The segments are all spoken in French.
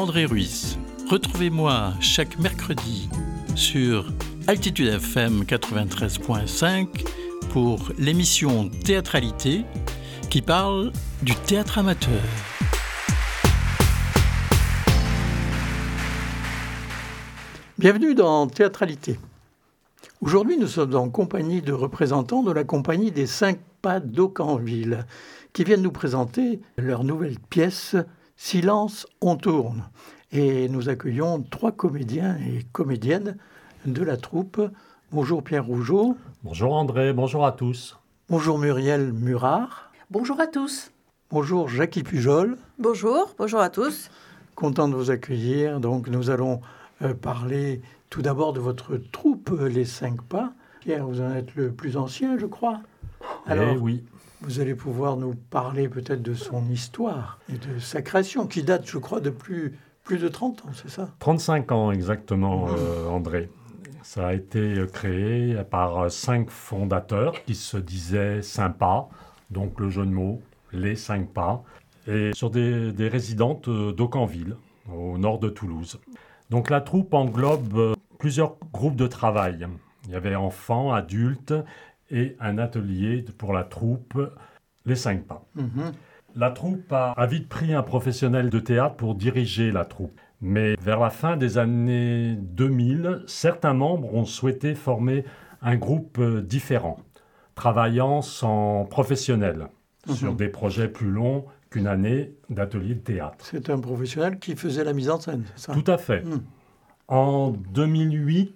André Ruiz. Retrouvez-moi chaque mercredi sur Altitude FM 93.5 pour l'émission Théâtralité qui parle du théâtre amateur. Bienvenue dans Théâtralité. Aujourd'hui, nous sommes en compagnie de représentants de la compagnie des 5 Pas d'Aucanville qui viennent nous présenter leur nouvelle pièce « Silence, on tourne ». Et nous accueillons 3 comédiens et comédiennes de la troupe. Bonjour Pierre Rougeau. Bonjour André, bonjour à tous. Bonjour Muriel Murard. Bonjour à tous. Bonjour Jackie Pujol. Bonjour à tous. Content de vous accueillir. Donc nous allons parler tout d'abord de votre troupe, les 5 Pas. Pierre, vous en êtes le plus ancien, je crois. Alors, oui. Vous allez pouvoir nous parler peut-être de son histoire et de sa création, qui date, je crois, de plus de 30 ans, c'est ça ? 35 ans exactement, André. Ça a été créé par 5 fondateurs qui se disaient sympas, donc le jeu de mots, les 5 Pas, et sur des résidentes d'Aucanville, au nord de Toulouse. Donc la troupe englobe plusieurs groupes de travail. Il y avait enfants, adultes et un atelier pour la troupe, les 5 Pas. La troupe a vite pris un professionnel de théâtre pour diriger la troupe. Mais vers la fin des années 2000, certains membres ont souhaité former un groupe différent, travaillant sans professionnel, sur des projets plus longs qu'une année d'atelier de théâtre. C'est un professionnel qui faisait la mise en scène, c'est ça ? Tout à fait. En 2008,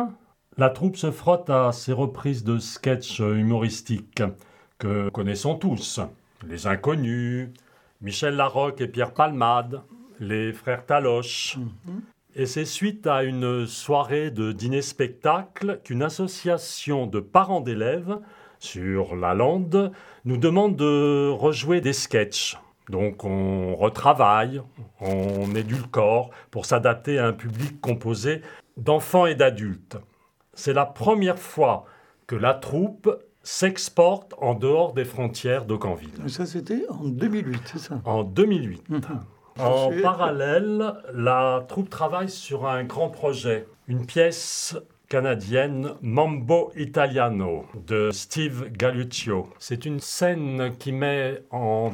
la troupe se frotte à ces reprises de sketchs humoristiques que connaissons tous. Les Inconnus, Michel Larocque et Pierre Palmade, les Frères Taloche. Et c'est suite à une soirée de dîner-spectacle qu'une association de parents d'élèves sur la Lande nous demande de rejouer des sketchs. Donc on retravaille, on édulcore pour s'adapter à un public composé d'enfants et d'adultes. C'est la première fois que la troupe s'exporte en dehors des frontières d'Aucanville. Ça, c'était en 2008, c'est ça ? En 2008. En parallèle, la troupe travaille sur un grand projet, une pièce canadienne Mambo Italiano de Steve Galluccio. C'est une scène qui met en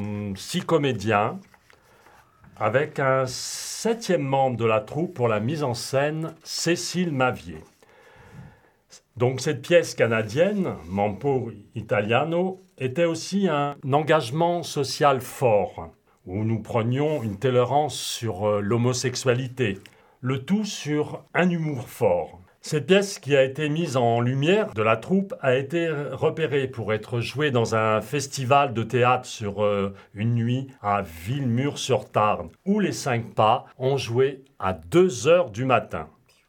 6 comédiens avec un 7e membre de la troupe pour la mise en scène, Cécile Mavier. Donc cette pièce canadienne, Mambo Italiano, était aussi un engagement social fort, où nous prenions une tolérance sur l'homosexualité, le tout sur un humour fort. Cette pièce qui a été mise en lumière de la troupe a été repérée pour être jouée dans un festival de théâtre sur une nuit à Villemur-sur-Tarn, où les 5 Pas ont joué à 2h du matin.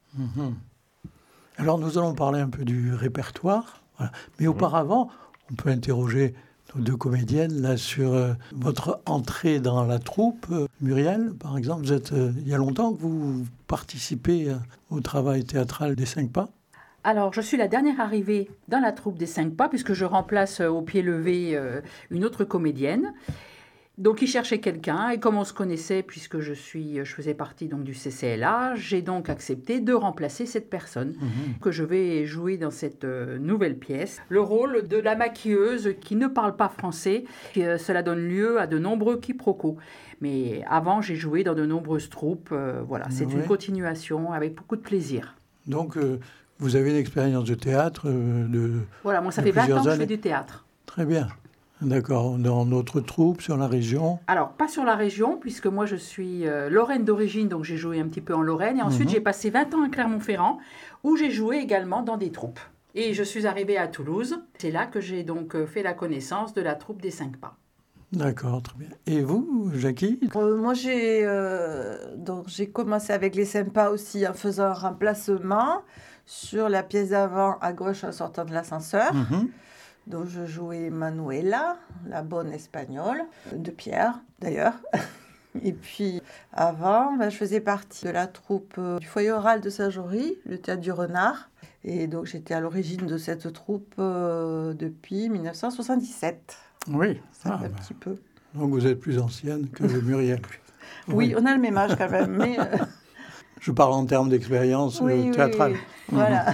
Alors nous allons parler un peu du répertoire, voilà. Mais auparavant, on peut interroger nos 2 comédiennes là, sur votre entrée dans la troupe. Muriel, par exemple, il y a longtemps que vous participez au travail théâtral des 5 Pas ? Alors, je suis la dernière arrivée dans la troupe des 5 Pas, puisque je remplace au pied levé une autre comédienne. Donc, il cherchait quelqu'un, et comme on se connaissait, puisque je faisais partie donc, du CCLA, j'ai donc accepté de remplacer cette personne que je vais jouer dans cette nouvelle pièce. Le rôle de la maquilleuse qui ne parle pas français, cela donne lieu à de nombreux quiproquos. Mais avant, j'ai joué dans de nombreuses troupes. C'est une continuation avec beaucoup de plaisir. Donc, vous avez une expérience de théâtre Voilà, moi, ça fait 20 ans que je fais du théâtre. Très bien. D'accord. Dans notre troupe, sur la région ? Alors, pas sur la région, puisque moi, je suis lorraine d'origine, donc j'ai joué un petit peu en Lorraine. Et ensuite, j'ai passé 20 ans à Clermont-Ferrand, où j'ai joué également dans des troupes. Et je suis arrivée à Toulouse. C'est là que j'ai donc fait la connaissance de la troupe des 5 Pas. D'accord, très bien. Et vous, Jackie ? Moi, j'ai commencé avec les 5 Pas aussi en faisant un remplacement sur la pièce d'avant à gauche en sortant de l'ascenseur. Donc, je jouais Manuela, la bonne espagnole, de Pierre, d'ailleurs. Et puis, avant, je faisais partie de la troupe du foyer oral de Saint-Jory, le théâtre du Renard. Et donc, j'étais à l'origine de cette troupe depuis 1977. Oui, ça fait un petit peu. Donc, vous êtes plus ancienne que Muriel. Oui, on a le même âge quand même, mais... Je parle en termes d'expérience théâtrale. Oui. Voilà.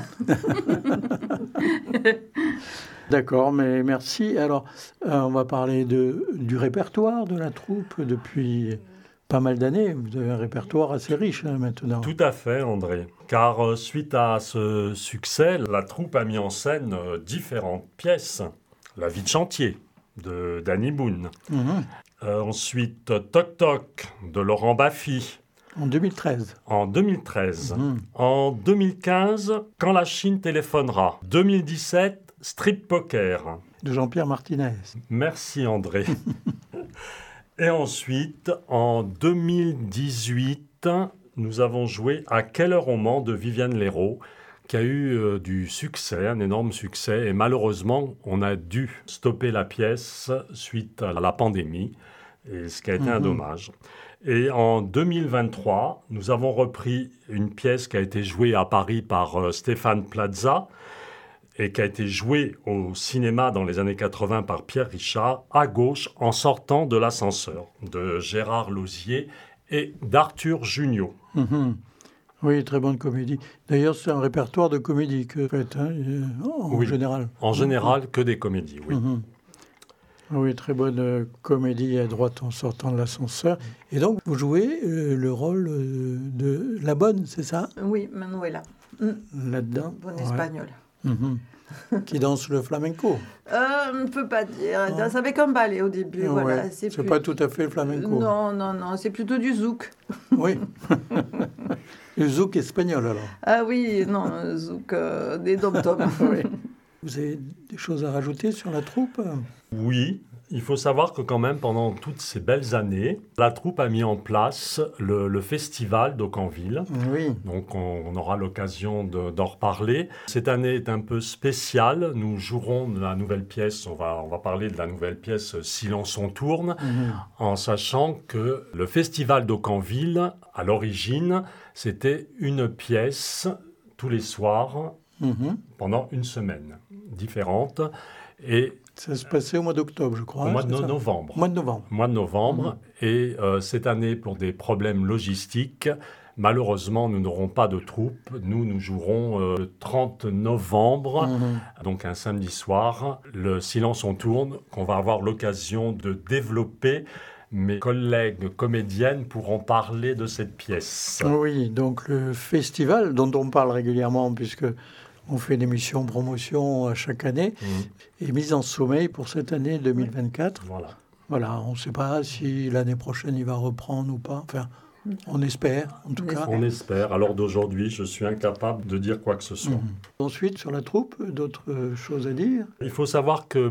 D'accord, mais merci. Alors, on va parler du répertoire de la troupe depuis pas mal d'années. Vous avez un répertoire assez riche maintenant. Tout à fait, André. Car suite à ce succès, la troupe a mis en scène différentes pièces. La vie de chantier de Danny Boone. Ensuite, Toc Toc de Laurent Baffy. En 2013. En 2013. En 2015, Quand la Chine téléphonera. 2017, Strip Poker. De Jean-Pierre Martinez. Merci André. Et ensuite, en 2018, nous avons joué À quelle heure on ment de Viviane Leroux, qui a eu du succès, un énorme succès. Et malheureusement, on a dû stopper la pièce suite à la pandémie, et ce qui a été un dommage. Et en 2023, nous avons repris une pièce qui a été jouée à Paris par Stéphane Plaza et qui a été jouée au cinéma dans les années 80 par Pierre Richard, À gauche, en sortant de l'ascenseur, de Gérard Lauzier et d'Arthur Junio. Oui, très bonne comédie. D'ailleurs, c'est un répertoire de comédie que vous faites, en général. En général, que des comédies, oui. Oui, très bonne comédie à droite en sortant de l'ascenseur. Et donc, vous jouez le rôle de la bonne, c'est ça? Oui, Manuela. Là-dedans. Bonne espagnole. Qui danse le flamenco. On ne peut pas dire. Elle danse avec un ballet au début. Voilà. C'est pas tout à fait le flamenco. Non. C'est plutôt du zouk. Oui. Le zouk espagnol, alors. Ah oui, non, le zouk des dom-toms. Oui. Vous avez des choses à rajouter sur la troupe? Oui, il faut savoir que quand même, pendant toutes ces belles années, la troupe a mis en place le festival d'Aucanville. Oui. Donc on aura l'occasion d'en reparler. Cette année est un peu spéciale. Nous jouerons de la nouvelle pièce, on va parler de la nouvelle pièce Silence on tourne, en sachant que le festival d'Aucanville, à l'origine, c'était une pièce tous les soirs pendant une semaine différente. Et ça se passait au mois d'octobre, je crois. Au mois de novembre. Mois de novembre. Et cette année, pour des problèmes logistiques, malheureusement, nous n'aurons pas de troupe. Nous jouerons le 30 novembre, donc un samedi soir, le Silence on tourne, qu'on va avoir l'occasion de développer. Mes collègues comédiennes pourront parler de cette pièce. Oui, donc le festival dont on parle régulièrement, puisque on fait une émission promotion chaque année, est mise en sommeil pour cette année 2024. Voilà, on ne sait pas si l'année prochaine il va reprendre ou pas. Enfin, on espère, en tout cas. On espère. Alors d'aujourd'hui, je suis incapable de dire quoi que ce soit. Ensuite, sur la troupe, d'autres choses à dire? Il faut savoir que,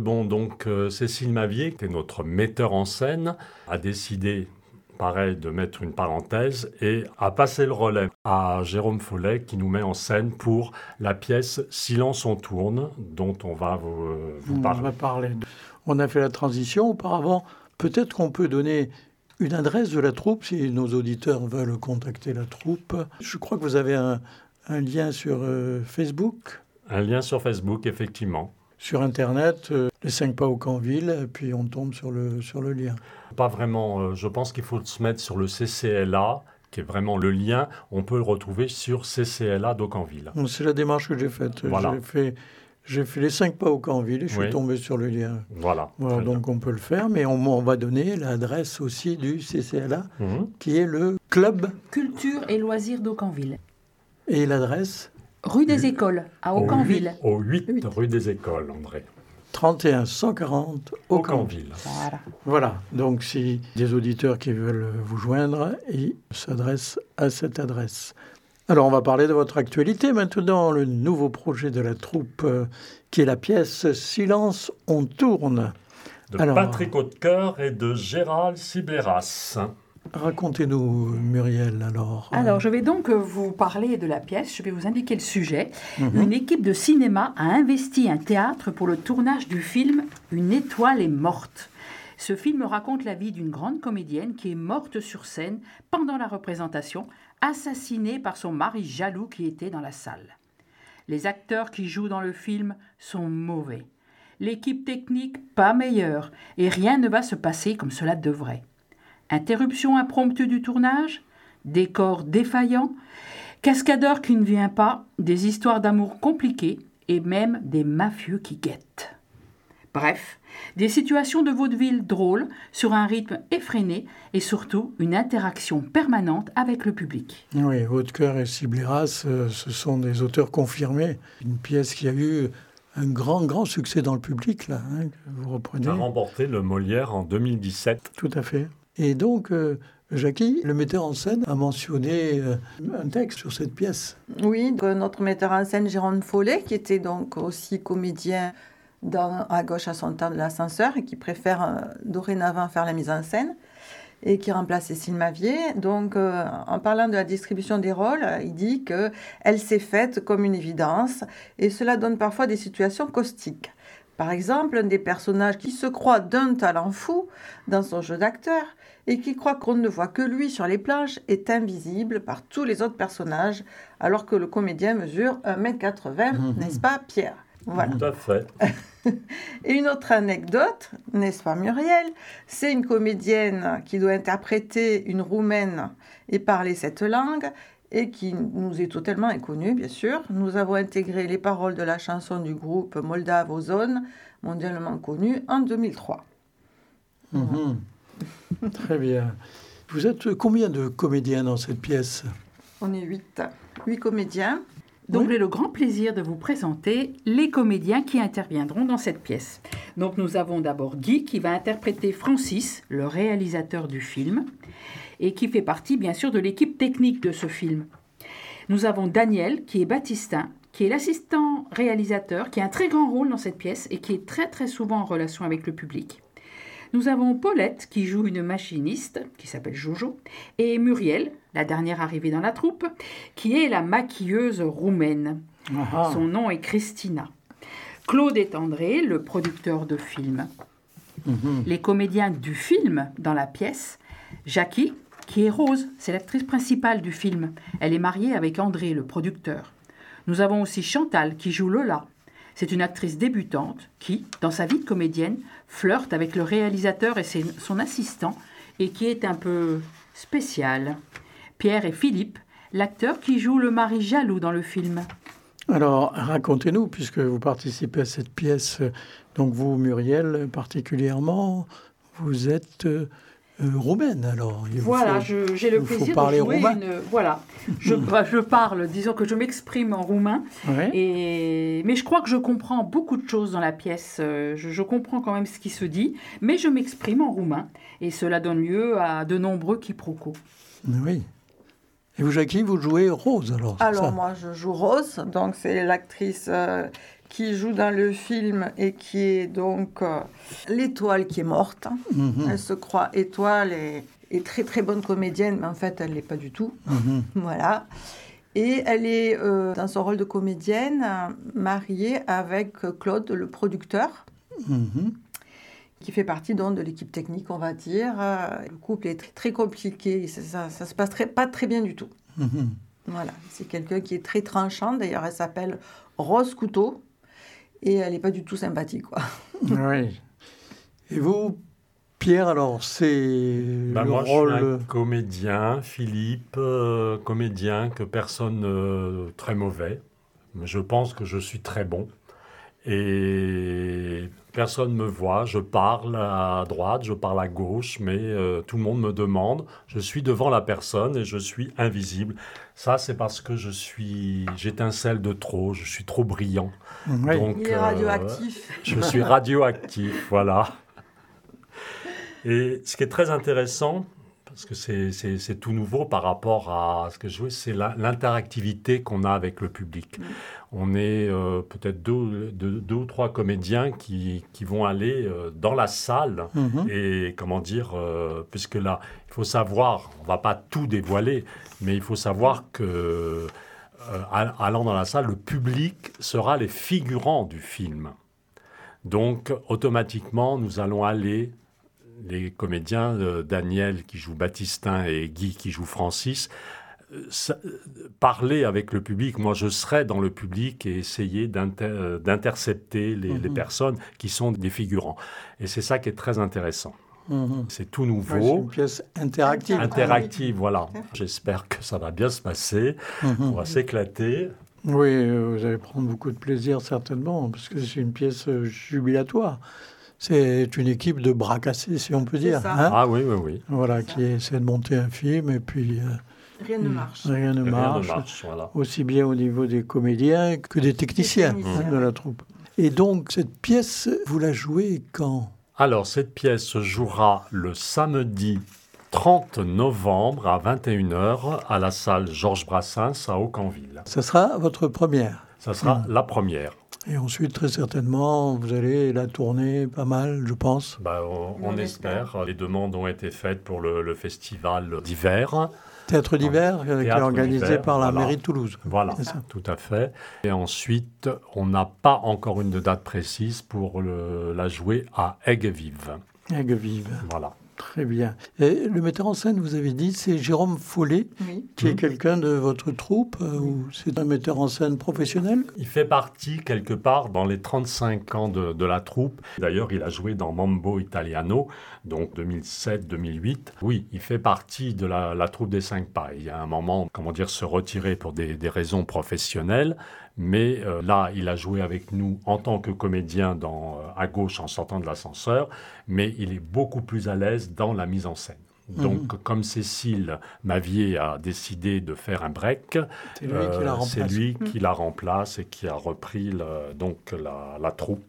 Cécile Mavier, qui est notre metteur en scène, a décidé, pareil, de mettre une parenthèse et a passé le relais à Jérôme Follet, qui nous met en scène pour la pièce Silence on tourne, dont on va vous parler. On va parler. On a fait la transition. Auparavant, peut-être qu'on peut donner une adresse de la troupe, si nos auditeurs veulent contacter la troupe. Je crois que vous avez un lien sur Facebook. Un lien sur Facebook, effectivement. Sur Internet, les 5 pas Aucanville, puis on tombe sur le lien. Pas vraiment. Je pense qu'il faut se mettre sur le CCLA, qui est vraiment le lien. On peut le retrouver sur CCLA d'Aucanville. C'est la démarche que j'ai faite. Voilà. J'ai fait les 5 pas Aucanville et je suis tombé sur le lien. Voilà donc on peut le faire, mais on va donner l'adresse aussi du CCLA, qui est le Club Culture et Loisirs d'Aucanville. Et l'adresse? Rue des Écoles, à Aucanville. Au 8 rue des Écoles, André. 31 140 Aucanville. Voilà. Donc, si des auditeurs qui veulent vous joindre, ils s'adressent à cette adresse. Alors, on va parler de votre actualité maintenant, le nouveau projet de la troupe, qui est la pièce Silence on tourne. De Patrick Hautecoeur et de Gérald Sibéras. Racontez-nous, Muriel, alors. Alors, je vais donc vous parler de la pièce, je vais vous indiquer le sujet. Une équipe de cinéma a investi un théâtre pour le tournage du film « Une étoile est morte ». Ce film raconte la vie d'une grande comédienne qui est morte sur scène pendant la représentation, assassinée par son mari jaloux qui était dans la salle. Les acteurs qui jouent dans le film sont mauvais. L'équipe technique pas meilleure et rien ne va se passer comme cela devrait. Interruption impromptue du tournage, décor défaillant, cascadeur qui ne vient pas, des histoires d'amour compliquées et même des mafieux qui guettent. Bref, des situations de vaudeville drôles sur un rythme effréné et surtout une interaction permanente avec le public. Oui, Hautecoeur et Sibleras, ce sont des auteurs confirmés. Une pièce qui a eu un grand succès dans le public, là, que vous reprenez. On a remporté le Molière en 2017. Tout à fait. Et donc, Jackie, le metteur en scène, a mentionné un texte sur cette pièce. Oui, notre metteur en scène, Jérôme Follet, qui était donc aussi comédien dans À gauche à son temps de l'ascenseur et qui préfère dorénavant faire la mise en scène et qui remplace Cécile Mavier. Donc, en parlant de la distribution des rôles, il dit qu'elle s'est faite comme une évidence et cela donne parfois des situations caustiques. Par exemple, un des personnages qui se croit d'un talent fou dans son jeu d'acteur et qui croit qu'on ne voit que lui sur les planches est invisible par tous les autres personnages alors que le comédien mesure 1m80, n'est-ce pas Pierre ? Voilà. Tout à fait. Et une autre anecdote, n'est-ce pas Muriel ? C'est une comédienne qui doit interpréter une Roumaine et parler cette langue et qui nous est totalement inconnue, bien sûr. Nous avons intégré les paroles de la chanson du groupe moldave Ozone, mondialement connu, en 2003. Très bien. Vous êtes combien de comédiens dans cette pièce ? On est 8 comédiens. Donc j'ai le grand plaisir de vous présenter les comédiens qui interviendront dans cette pièce. Donc nous avons d'abord Guy qui va interpréter Francis, le réalisateur du film, et qui fait partie bien sûr de l'équipe technique de ce film. Nous avons Daniel qui est Baptistin, qui est l'assistant réalisateur, qui a un très grand rôle dans cette pièce et qui est très souvent en relation avec le public. Nous avons Paulette qui joue une machiniste qui s'appelle Jojo et Muriel, la dernière arrivée dans la troupe, qui est la maquilleuse roumaine. Aha. Son nom est Christina. Claude est André, le producteur de film. Les comédiens du film dans la pièce, Jackie, qui est Rose, c'est l'actrice principale du film. Elle est mariée avec André, le producteur. Nous avons aussi Chantal qui joue Lola. C'est une actrice débutante qui, dans sa vie de comédienne, flirte avec le réalisateur et son assistant et qui est un peu spécial. Pierre et Philippe, l'acteur qui joue le mari jaloux dans le film. Alors, racontez-nous, puisque vous participez à cette pièce, donc vous, Muriel, particulièrement, vous êtes roumaine, alors. Voilà, j'ai le plaisir de jouer Voilà, je parle, disons que je m'exprime en roumain, ouais. Mais je crois que je comprends beaucoup de choses dans la pièce. Je comprends quand même ce qui se dit, mais je m'exprime en roumain, et cela donne lieu à de nombreux quiproquos. Oui. Et vous, Jackie, vous jouez Rose, alors. Alors, moi, je joue Rose, donc c'est l'actrice qui joue dans le film et qui est donc l'étoile qui est morte. Elle se croit étoile et très bonne comédienne, mais en fait, elle ne l'est pas du tout. Voilà. Et elle est, dans son rôle de comédienne, mariée avec Claude, le producteur, qui fait partie donc de l'équipe technique, on va dire. Le couple est très compliqué, ça se passe pas très bien du tout. Voilà, c'est quelqu'un qui est très tranchant, d'ailleurs elle s'appelle Rose Couteau, et elle n'est pas du tout sympathique, quoi. Oui. Et vous, Pierre, alors, c'est moi, rôle... je suis un comédien, Philippe, comédien que personne très mauvais. Je pense que je suis très bon. Et personne ne me voit, je parle à droite, je parle à gauche, mais tout le monde me demande. Je suis devant la personne et je suis invisible. Ça, c'est parce que j'étincelle de trop, je suis trop brillant. Oui. Donc, il est radioactif. Je suis radioactif, voilà. Et ce qui est très intéressant, parce que c'est tout nouveau par rapport à ce que je jouais, c'est l'interactivité qu'on a avec le public. On est peut-être deux ou trois comédiens qui vont aller dans la salle et, puisque là, il faut savoir, on ne va pas tout dévoiler, mais il faut savoir que, allant dans la salle, le public sera les figurants du film. Donc, automatiquement, nous allons aller... Les comédiens, Daniel qui joue Baptistin et Guy qui joue Francis, parler avec le public. Moi, je serai dans le public et essayer d'intercepter les personnes qui sont des figurants. Et c'est ça qui est très intéressant. C'est tout nouveau. Ouais, c'est une pièce interactive. Interactive, voilà. J'espère que ça va bien se passer. On va s'éclater. Oui, vous allez prendre beaucoup de plaisir certainement, parce que c'est une pièce jubilatoire. C'est une équipe de bras cassés, si on peut dire. Ça. Ah oui. Voilà, qui essaie de monter un film et puis Rien ne marche. rien ne marche. Voilà. Aussi bien au niveau des comédiens que des techniciens de la troupe. Et donc, cette pièce, vous la jouez quand ? Alors, cette pièce se jouera le samedi 30 novembre à 21h à la salle Georges Brassens à Aucanville. Ça sera votre première. Ça sera la première. Et ensuite, très certainement, vous allez la tourner pas mal, je pense. On espère. Les demandes ont été faites pour le festival d'hiver. Théâtre d'hiver, qui est organisé d'hiver, par la voilà. mairie de Toulouse. Voilà, C'est ça. tout à fait. Et ensuite, on n'a pas encore une date précise pour la jouer à Aigues-Vives. Aigues-Vives. Voilà. Très bien. Et le metteur en scène, vous avez dit, c'est Jérôme Follet, qui est quelqu'un de votre troupe, ou c'est un metteur en scène professionnel ? Il fait partie, quelque part, dans les 35 ans de la troupe. D'ailleurs, il a joué dans Mambo Italiano, donc 2007-2008. Oui, il fait partie de la troupe des 5 pas. Il y a un moment, se retirer pour des raisons professionnelles. Mais là, il a joué avec nous en tant que comédien à gauche en sortant de l'ascenseur, mais il est beaucoup plus à l'aise dans la mise en scène. Donc, comme Cécile Mavier a décidé de faire un break, c'est lui qui la remplace et qui a repris la troupe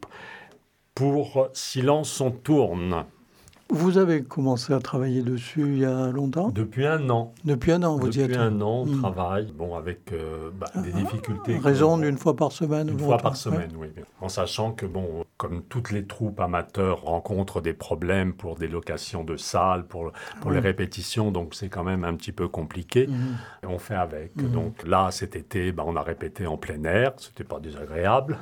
pour Silence on tourne. Vous avez commencé à travailler dessus il y a longtemps ? Depuis un an. Depuis un an, vous y êtes ? Depuis un an, on travaille, avec des difficultés. Raison d'une fois par semaine ? Une fois par semaine, oui. En sachant que, comme toutes les troupes amateurs rencontrent des problèmes pour des locations de salles, pour les répétitions, donc c'est quand même un petit peu compliqué. Et on fait avec. Donc là, cet été, on a répété en plein air, c'était pas désagréable.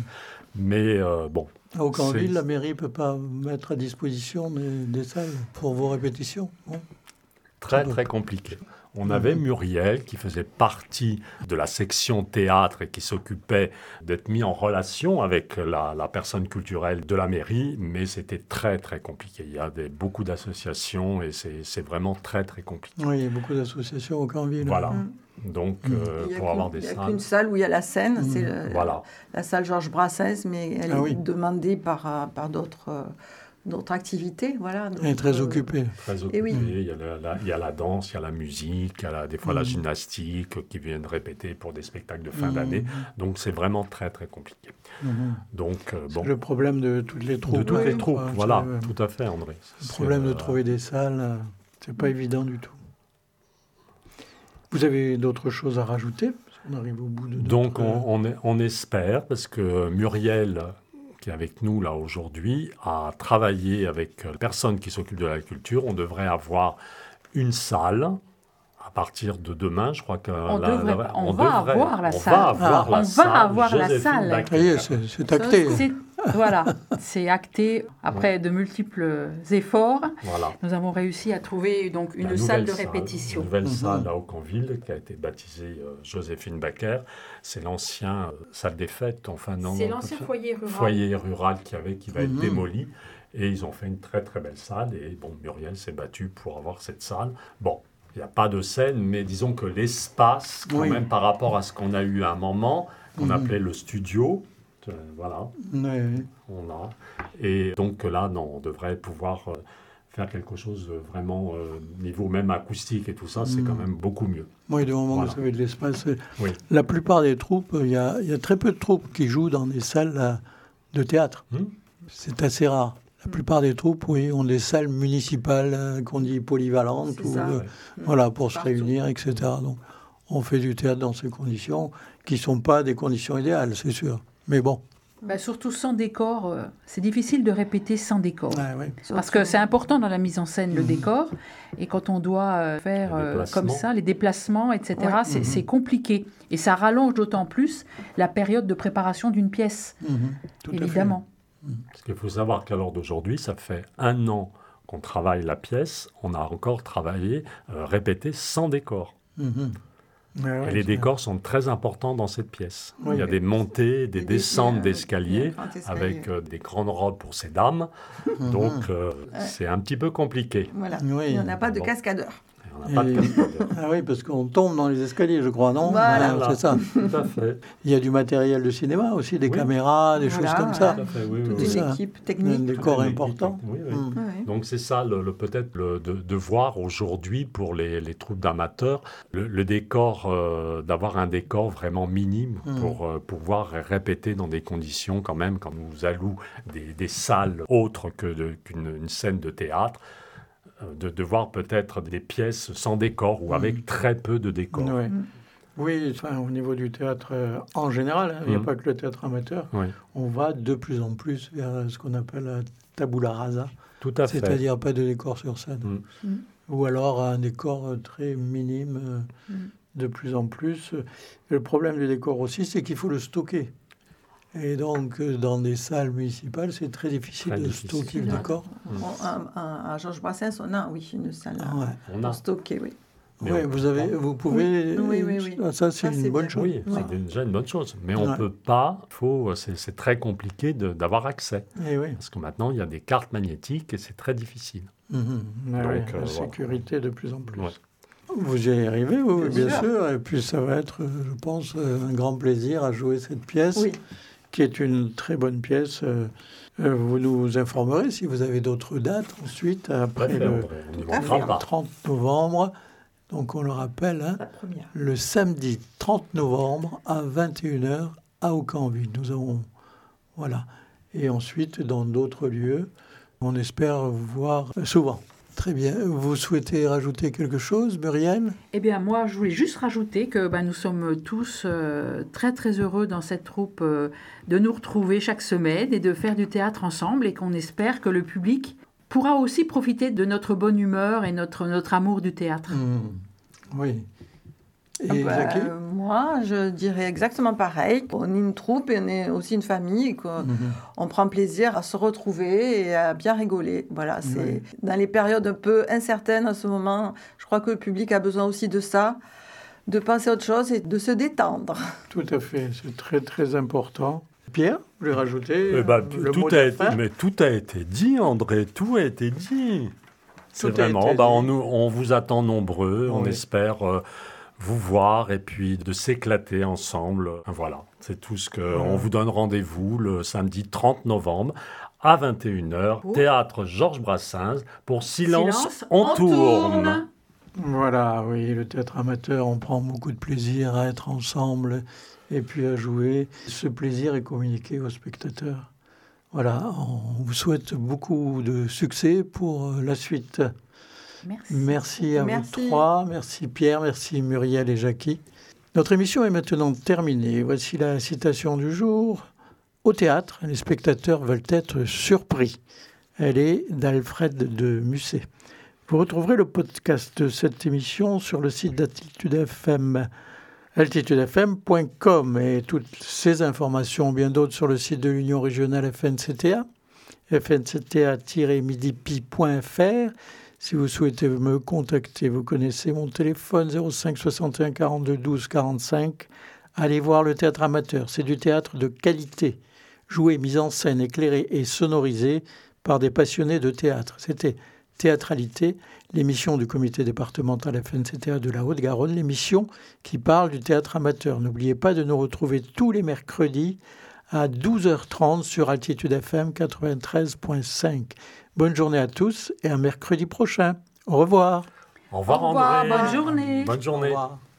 Mais À Aucanville, la mairie ne peut pas mettre à disposition des salles pour vos répétitions ? Très, très compliqué. On avait Muriel qui faisait partie de la section théâtre et qui s'occupait d'être mis en relation avec la personne culturelle de la mairie, mais c'était très, très compliqué. Il y a beaucoup d'associations et c'est vraiment très, très compliqué. Oui, il y a beaucoup d'associations au Aucanville. Voilà. Donc, pour avoir des salles... Il n'y a qu'une salle où il y a la scène, c'est la salle Georges Brassens, mais elle est demandée par d'autres activités. Voilà. Donc, elle est très occupée. Très occupée. Il y a la danse, il y a la musique, il y a des fois la gymnastique qui viennent répéter pour des spectacles de fin d'année. Donc, c'est vraiment très, très compliqué. Donc, c'est le problème de toutes les troupes. De toutes les troupes, voilà. Tout à fait, André. Le problème de trouver des salles, c'est pas évident du tout. Vous avez d'autres choses à rajouter ? On arrive au bout de... Donc, on espère, parce que Muriel, qui est avec nous là aujourd'hui, a travaillé avec personne qui s'occupe de la culture. On devrait avoir une salle à partir de demain. Je crois qu'on va avoir la salle. On va avoir la salle. Ça y est, c'est acté. Voilà, c'est acté après de multiples efforts. Voilà. Nous avons réussi à trouver donc une salle de répétition. Une nouvelle salle à Aucanville qui a été baptisée Joséphine Baker. C'est l'ancien salle des fêtes. C'est l'ancien foyer rural. Foyer rural qui va être démoli. Et ils ont fait une très très belle salle. Et Muriel s'est battue pour avoir cette salle. Bon, il n'y a pas de scène, mais disons que l'espace, quand même par rapport à ce qu'on a eu à un moment, qu'on appelait le studio. Voilà, on a. Et donc là, on devrait pouvoir faire quelque chose vraiment, niveau même acoustique et tout ça, c'est quand même beaucoup mieux. Oui, du moment que vous avez de l'espace. La plupart des troupes, il y a très peu de troupes qui jouent dans des salles de théâtre. C'est assez rare. La plupart des troupes, ont des salles municipales qu'on dit polyvalentes, pour se réunir, etc. Donc, on fait du théâtre dans ces conditions qui ne sont pas des conditions idéales, c'est sûr. Mais bon. Surtout sans décor, c'est difficile de répéter sans décor. Parce que c'est important dans la mise en scène, le décor. Et quand on doit faire comme ça, les déplacements, etc., c'est compliqué. Et ça rallonge d'autant plus la période de préparation d'une pièce, évidemment. Parce qu'il faut savoir qu'à l'heure d'aujourd'hui, ça fait 1 an qu'on travaille la pièce. On a encore répété sans décor. Et les décors sont très importants dans cette pièce. Oui. Il y a des montées, des descentes d'escaliers avec avec des grandes robes pour ces dames. Donc, c'est un petit peu compliqué. Voilà. Oui. Il n'y en a pas de Bon. cascadeur. On n'a pas de cascade. Ah oui, parce qu'on tombe dans les escaliers, je crois, non? Voilà. C'est ça. Tout à fait. Il y a du matériel de cinéma aussi, des Oui. caméras, des Voilà, choses comme ça. Tout à fait, oui, Toute oui, C'est oui. une ça. équipe Un technique. décor Toute une important. équipe, oui, oui. Mm. Ouais. Donc c'est ça, peut-être de voir aujourd'hui pour les troupes d'amateurs, le décor, d'avoir un décor vraiment minime pour pouvoir répéter dans des conditions quand même, quand nous allouons des salles autres qu'une scène de théâtre, de voir peut-être des pièces sans décor ou avec très peu de décor. Ouais. Oui, enfin, au niveau du théâtre en général, il n'y a pas que le théâtre amateur, Oui, on va de plus en plus vers ce qu'on appelle la tabula rasa, tout à fait. c'est-à-dire pas de décor sur scène. Ou alors un décor très minime de plus en plus. Le problème du décor aussi, c'est qu'il faut le stocker. Et donc, dans des salles municipales, c'est très difficile Très de difficile. stocker le décor. À Georges Brassens, on a, une salle Ouais. On a. pour stocker, oui. Mais Ouais, vous pouvez... Oui. Ah, ça, c'est Ça, une c'est bonne bien. chose. Oui, c'est déjà une bonne chose. Mais on ne peut pas, c'est très compliqué d'avoir accès. Et oui. Parce que maintenant, il y a des cartes magnétiques et c'est très difficile. Ouais, Donc, la voilà. sécurité de plus en plus. Ouais. Vous y arrivez, oui, bien Bien sûr. sûr. Et puis ça va être, je pense, un grand plaisir à jouer cette pièce, Oui. qui est une très bonne pièce. Vous nous informerez si vous avez d'autres dates ensuite, après Bref, le on n'y manquera pas. 30 novembre. Donc on le rappelle, hein, La première. le samedi 30 novembre à 21h à Aucanville. Nous avons... Voilà. Et ensuite, dans d'autres lieux, on espère vous voir souvent. Très bien. Vous souhaitez rajouter quelque chose, Muriel? Eh bien, moi, je voulais juste rajouter que nous sommes tous très, très heureux dans cette troupe de nous retrouver chaque semaine et de faire du théâtre ensemble et qu'on espère que le public pourra aussi profiter de notre bonne humeur et notre amour du théâtre. Oui. Et Jackie? Moi, je dirais exactement pareil. On est une troupe et on est aussi une famille. Et on prend plaisir à se retrouver et à bien rigoler. Voilà, c'est dans les périodes un peu incertaines en ce moment. Je crois que le public a besoin aussi de ça, de penser à autre chose et de se détendre. Tout à fait, c'est très très important. Pierre, vous voulez rajouter Eh ben, le tout mot a de été, fin? mais tout a été dit, André, tout a été dit. C'est Tout a vraiment, été dit. on vous attend nombreux, on Oui. espère vous voir et puis de s'éclater ensemble. Voilà, c'est tout ce que... On vous donne rendez-vous le samedi 30 novembre à 21h, Oh. Théâtre Georges Brassens, pour Silence, On on tourne. Voilà, oui, le théâtre amateur, on prend beaucoup de plaisir à être ensemble et puis à jouer. Ce plaisir est communiqué aux spectateurs. Voilà, on vous souhaite beaucoup de succès pour la suite. Merci. Merci à Merci. vous trois. Merci Pierre, merci Muriel et Jackie. Notre émission est maintenant terminée. Voici la citation du jour. Au théâtre, les spectateurs veulent être surpris. Elle est d'Alfred de Musset. Vous retrouverez le podcast de cette émission sur le site d'Altitude FM, altitudefm.com, et toutes ces informations, bien d'autres, sur le site de l'Union régionale FNCTA, fncta-midi.fr. Si vous souhaitez me contacter, vous connaissez mon téléphone 05 61 42 12 45. Allez voir le théâtre amateur, c'est du théâtre de qualité, joué, mis en scène, éclairé et sonorisé par des passionnés de théâtre. C'était Théâtralité, l'émission du comité départemental FNCTA de la Haute-Garonne, l'émission qui parle du théâtre amateur. N'oubliez pas de nous retrouver tous les mercredis à 12h30 sur Altitude FM 93.5. Bonne journée à tous et à mercredi prochain. Au revoir. Au revoir, Au revoir, André. bonne journée. Bonne journée. Au revoir.